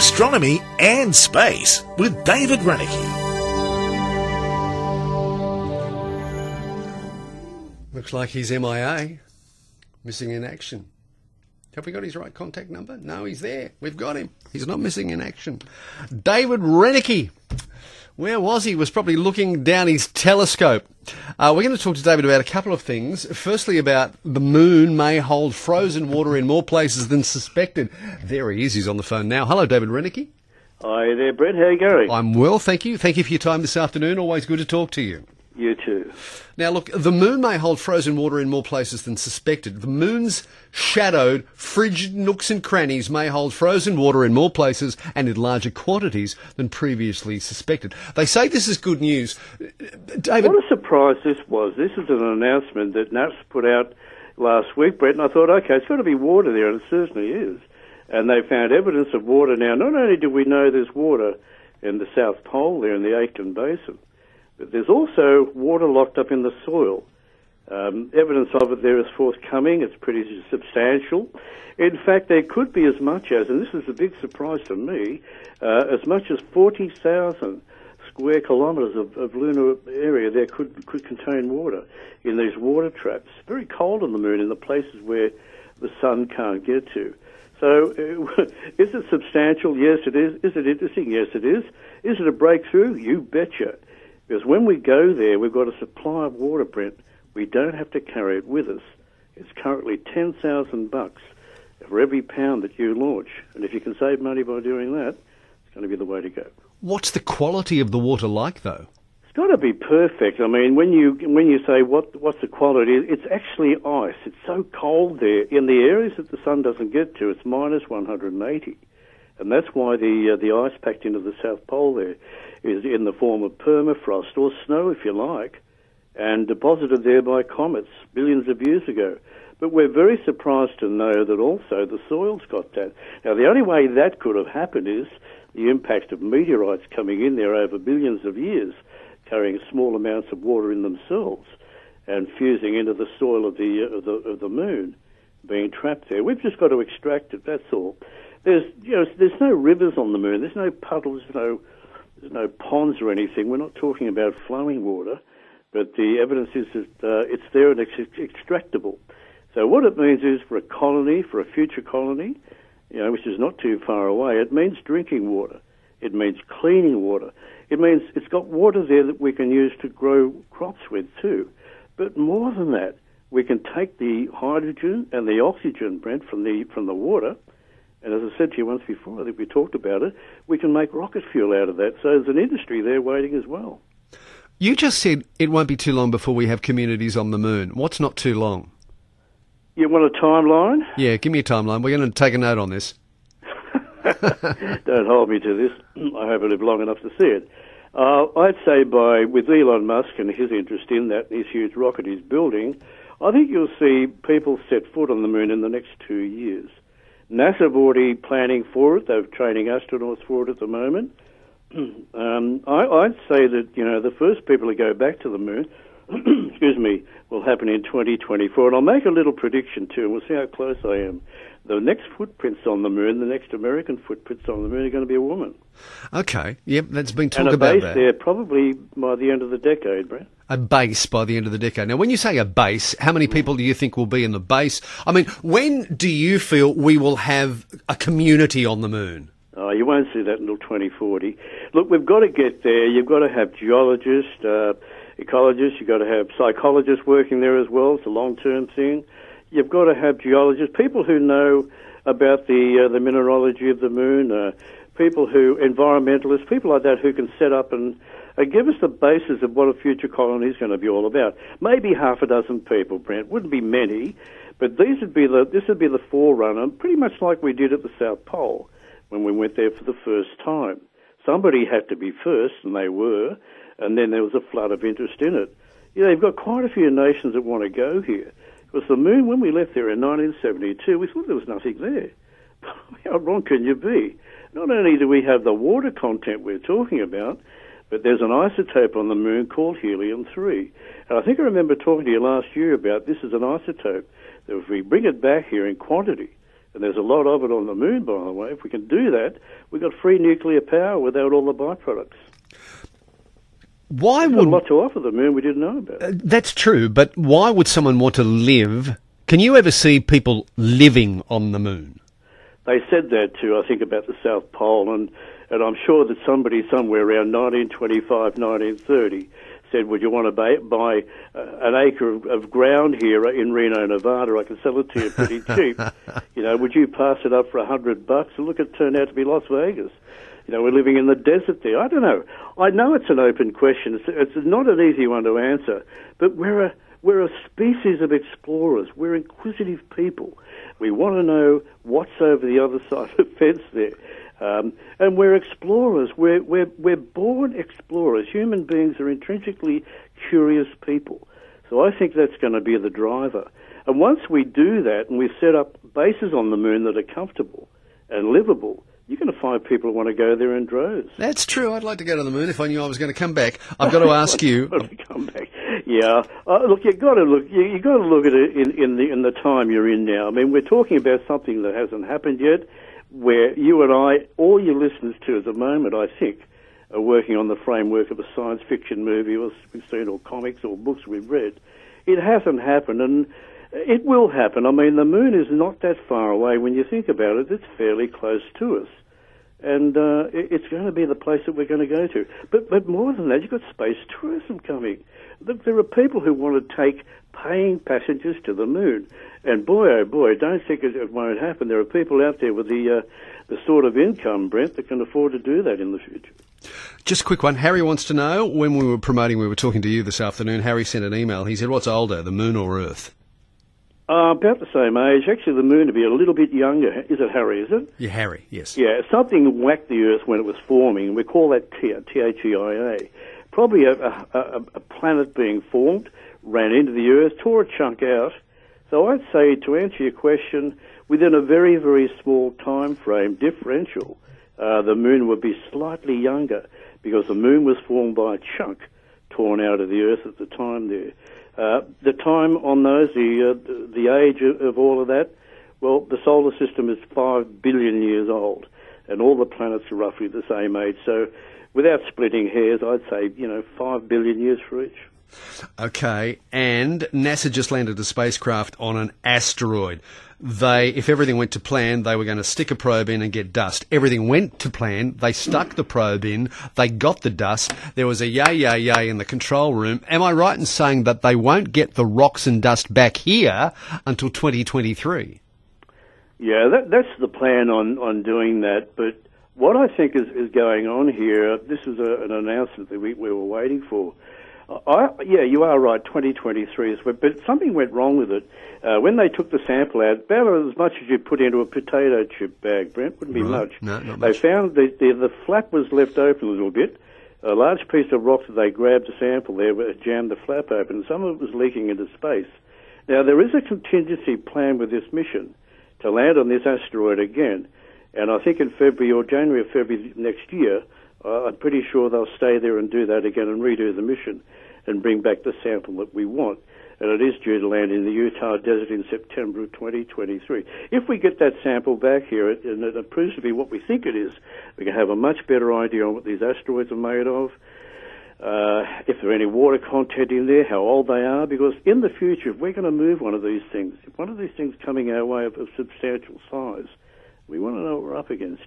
astronomy and space with David Renicky. Looks like he's MIA, missing in action. Have we got his right contact number? No, he's there. We've got him. He's not missing in action. David Renicky. Where was he? Was probably looking down his telescope. We're going to talk to David about a couple of things. Firstly, about the moon may hold frozen water in more places than suspected. There he is. He's on the phone now. Hello, David Renicky. Hi there, Brett. How are you going? I'm well, thank you. Thank you for your time this afternoon. Always good to talk to you. You too. Now, look, the moon may hold frozen water in more places than suspected. The moon's shadowed, frigid nooks and crannies may hold frozen water in more places and in larger quantities than previously suspected. They say this is good news. David, what a surprise this was. This is an announcement that NASA put out last week, Brett, and I thought, okay, it's got to be water there, and it certainly is. And they found evidence of water now. Not only do we know there's water in the South Pole there in the Aitken Basin, but there's also water locked up in the soil. Evidence of it there is forthcoming. It's pretty substantial. In fact, there could be as much as, and this is a big surprise to me, as much as 40,000 square kilometres of lunar area there could contain water in these water traps. Very cold on the moon in the places where the sun can't get to. So, is it substantial? Yes, it is. Is it interesting? Yes, it is. Is it a breakthrough? You betcha. Because when we go there, we've got a supply of water, Brent. We don't have to carry it with us. It's currently $10,000 for every pound that you launch. And if you can save money by doing that, it's going to be the way to go. what's the quality of the water like, though? It's got to be perfect. I mean, when you say what's the quality, it's actually ice. It's so cold there. In the areas that the sun doesn't get to, it's minus 180. And that's why the ice packed into the South Pole there is in the form of permafrost, or snow if you like, and deposited there by comets billions of years ago. But we're very surprised to know that also the soil's got that. Now, the only way that could have happened is the impact of meteorites coming in there over billions of years, carrying small amounts of water in themselves and fusing into the soil of the moon, being trapped there. We've just got to extract it, that's all. There's no rivers on the moon. There's no puddles, there's no ponds or anything. We're not talking about flowing water, but the evidence is that it's there and it's extractable. So what it means is for a colony, for a future colony, which is not too far away, it means drinking water. It means cleaning water. It means it's got water there that we can use to grow crops with too. But more than that, we can take the hydrogen and the oxygen, Brent, from the water. And as I said to you once before, I think we talked about it, we can make rocket fuel out of that. So there's an industry there waiting as well. You just said it won't be too long before we have communities on the moon. What's not too long? You want a timeline? Yeah, give me a timeline. We're going to take a note on this. Don't hold me to this. I hope I live long enough to see it. I'd say with Elon Musk and his interest in that, his huge rocket he's building, I think you'll see people set foot on the moon in the next 2 years. NASA have already planning for it. They're training astronauts for it at the moment. I'd say that, the first people to go back to the moon, will happen in 2024. And I'll make a little prediction too, and we'll see how close I am. The next footprints on the moon, the next American footprints on the moon, are going to be a woman. Okay, yep, that's been talked And about a base that. there probably by the end of the decade, Brent. A base by the end of the decade. Now, when you say a base, how many people do you think will be in the base? I mean, when do you feel we will have a community on the moon? Oh, you won't see that until 2040. Look, we've got to get there. You've got to have geologists, ecologists. You've got to have psychologists working there as well. It's a long-term thing. You've got to have geologists, people who know about the mineralogy of the moon, environmentalists, people like that who can set up and give us the basis of what a future colony is going to be all about. Maybe half a dozen people, Brent. Wouldn't be many, but this would be the forerunner, pretty much like we did at the South Pole when we went there for the first time. Somebody had to be first, and they were, and then there was a flood of interest in it. You've got quite a few nations that want to go here. Because the moon, when we left there in 1972, we thought there was nothing there. How wrong can you be? Not only do we have the water content we're talking about, but there's an isotope on the moon called helium-3. And I think I remember talking to you last year about this as an isotope, that if we bring it back here in quantity, and there's a lot of it on the moon, by the way. If we can do that, we've got free nuclear power without all the byproducts. Why There's would a lot to offer the moon we didn't know about. that's true? But why would someone want to live? Can you ever see people living on the moon? They said that too, I think, about the South Pole, and I'm sure that somebody somewhere around 1925, 1930 said, would you want to buy an acre of ground here in Reno, Nevada? I can sell it to you pretty cheap. Would you pass it up for $100? And look, it turned out to be Las Vegas. We're living in the desert there. I don't know. I know it's an open question. It's not an easy one to answer, but we're a species of explorers. We're inquisitive people. We want to know what's over the other side of the fence there. And we're explorers. We're born explorers. Human beings are intrinsically curious people. So I think that's going to be the driver. And once we do that and we set up bases on the moon that are comfortable and livable, you're going to find people who want to go there in droves. That's true. I'd like to go to the moon if I knew I was going to come back. I've got to ask you. Come back. Yeah. Look, you got to look. You got to look at it in the time you're in now. I mean, we're talking about something that hasn't happened yet, where you and I, all your listeners to at the moment, I think, are working on the framework of a science fiction movie or we've seen, or comics or books we've read. It hasn't happened, and it will happen. I mean, the moon is not that far away when you think about it. It's fairly close to us. And it's going to be the place that we're going to go to. But more than that, you've got space tourism coming. Look, there are people who want to take paying passengers to the moon. And boy, oh boy, don't think it won't happen. There are people out there with the sort of income, Brent, that can afford to do that in the future. Just a quick one. Harry wants to know, when we were talking to you this afternoon, Harry sent an email. He said, what's older, the moon or Earth? About the same age. Actually, the moon would be a little bit younger. Is it, Harry, is it? Yeah, Harry, yes. Yeah, something whacked the Earth when it was forming. We call that THEIA. Probably a planet being formed, ran into the Earth, tore a chunk out. So I'd say, to answer your question, within a very, very small time frame differential, the moon would be slightly younger because the moon was formed by a chunk torn out of the Earth at the time there. The time on those, the age of all of that, well, the solar system is 5 billion years old, and all the planets are roughly the same age. So without splitting hairs, I'd say, 5 billion years for each. Okay, and NASA just landed a spacecraft on an asteroid. If everything went to plan, they were going to stick a probe in and get dust. Everything went to plan. They stuck the probe in. They got the dust. There was a yay in the control room. Am I right in saying that they won't get the rocks and dust back here until 2023? Yeah, that's the plan on doing that. But what I think is going on here, this is an announcement that we were waiting for. Yeah, you are right, 2023 is, but something went wrong with it. When they took the sample out, about as much as you put into a potato chip bag, Brent, wouldn't be much. No, not much. They found the flap was left open a little bit. A large piece of rock that they grabbed the sample there jammed the flap open, and some of it was leaking into space. Now, there is a contingency plan with this mission to land on this asteroid again, and I think in February or January or February next year, I'm pretty sure they'll stay there and do that again and redo the mission and bring back the sample that we want. And it is due to land in the Utah desert in September of 2023. If we get that sample back here and it proves to be what we think it is, we can have a much better idea on what these asteroids are made of, if there are any water content in there, how old they are, because in the future, if we're going to move one of these things, if one of these things coming our way of substantial size, we want to know what we're up against.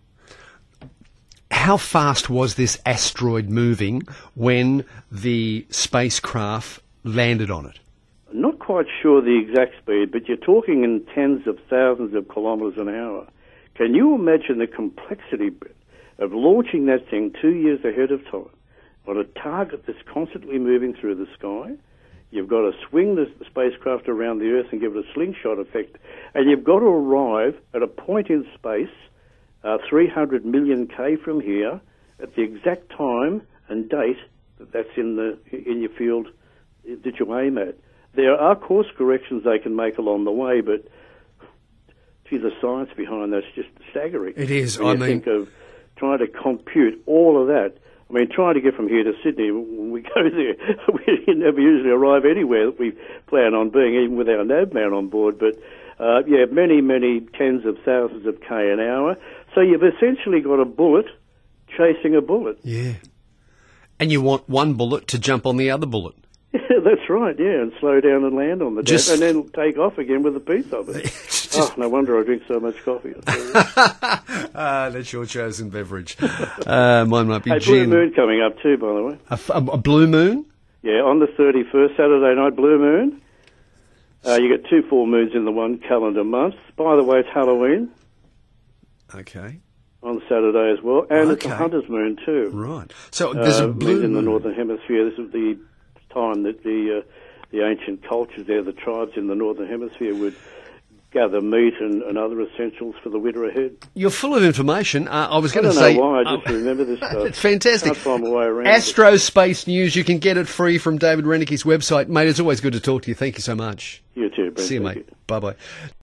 How fast was this asteroid moving when the spacecraft landed on it? Not quite sure the exact speed, but you're talking in tens of thousands of kilometres an hour. Can you imagine the complexity of launching that thing 2 years ahead of time on a target that's constantly moving through the sky? You've got to swing the spacecraft around the Earth and give it a slingshot effect, and you've got to arrive at a point in space 300 million K from here at the exact time and date that's in your field that you aim at. There are course corrections they can make along the way, but gee, the science behind that's just staggering. It is. When you think of trying to compute all of that. I mean, trying to get from here to Sydney, when we go there, we never usually arrive anywhere that we plan on being, even with our NAV man on board, but many tens of thousands of K an hour. So you've essentially got a bullet chasing a bullet. Yeah. And you want one bullet to jump on the other bullet. That's right, yeah, and slow down and land on the deck, and then take off again with a piece of it. No wonder I drink so much coffee. That's your chosen beverage. Mine might be Blue gin. moon coming up too, by the way. A blue moon? Yeah, on the 31st, Saturday night, blue moon. You get 2 full moons in the one calendar month. By the way, it's Halloween. Okay. On Saturday as well, and it's a hunter's moon too. Right. So there's a blue in the moon. northern hemisphere. This is the time that the ancient cultures there, the tribes in the northern hemisphere, would gather meat and other essentials for the winter ahead. You're full of information. I was going to say... I don't know why, I just remember this stuff. It's fantastic. Can't find my way around Astrospace News, you can get it free from David Renicke's website. Mate, it's always good to talk to you. Thank you so much. You too, Brent. See you, Thank mate. Bye-bye.